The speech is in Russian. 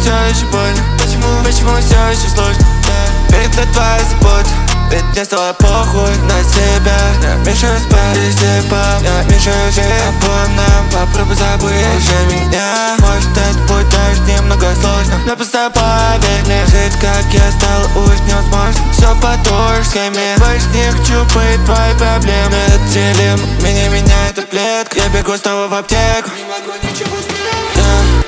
все еще больно? Почему все еще сложно? Перестать твоя забота, ведь мне стало похуй на себя. Я мешаю спать и зипом, я мешаю жить обоим нам. Попробуй забыть уже меня. Может это будет даже немного сложно, но просто поверь мне, жить как я стал уж невозможно. Все по-турскими, больше не хочу быть твоей проблемой. Этот дилемма меня меняет таблетка. Я бегу снова в аптеку, не могу ничего сделать.